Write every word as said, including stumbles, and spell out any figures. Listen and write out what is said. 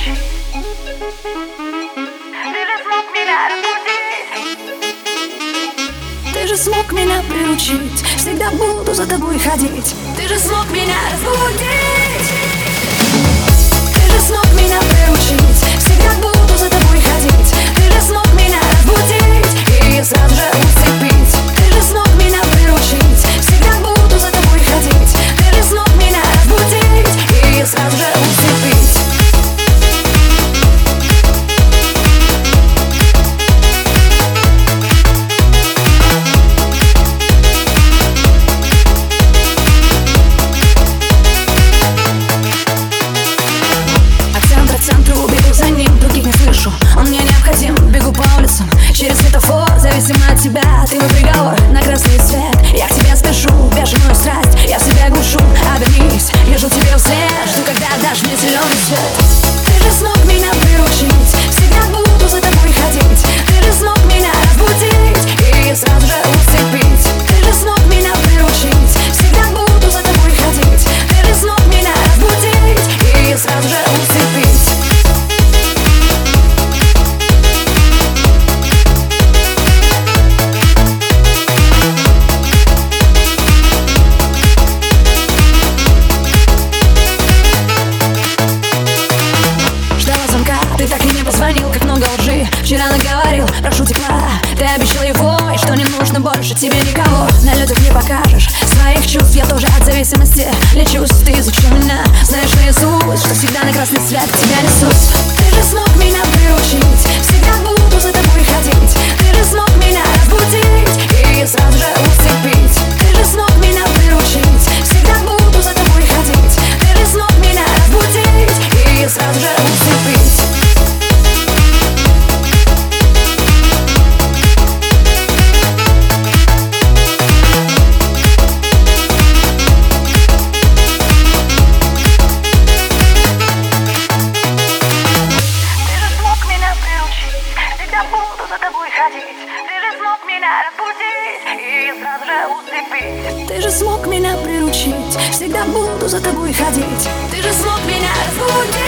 приручить. Ты же смог меня разбудить. Ты же смог меня приручить, всегда буду за тобой ходить. Ты же смог меня разбудить. Ты же смог меня приручить, всегда буду за тобой ходить. Ты же смог меня разбудить и сразу же усыпить. Ты же смог меня приручить, всегда буду за тобой ходить. Ты же смог меня разбудить и сразу же усыпить. Он мне необходим, бегу по улицам через светофор, зависимо от тебя, ты мой приговор на красный свет. Я к тебе спешу, бешеную страсть, я себя глушу. Обернись, я жду тебе вслед, жду, когда дашь мне зеленый свет. Ты же смог меня приручить, всегда буду за тобой ходить. Ты же смог меня разбудить и сразу же усыпить. Ты же смог меня приручить, всегда буду за тобой ходить. Ты же смог меня разбудить и сразу же усыпить. Ты так и не позвонил, как много лжи вчера наговорил, прошу тепла. Ты обещал его, и что не нужно больше тебе никого. На людях не покажешь своих чувств, я тоже от зависимости лечусь. Ты изучил меня, знаешь наизусть, что всегда на красный свет к тебя несусь. Ты же смог меня приручить, всегда буду за тобой ходить. Ты же смог меня разбудить и сразу же усыпить. Ты же смог меня приручить, всегда буду за тобой ходить. Ты же смог меня разбудить и сразу же усыпить. Буду за тобой ходить. Ты же смог меня разбудить и сразу же усыпить. Ты же смог меня приручить, всегда буду за тобой ходить. Ты же смог меня разбудить.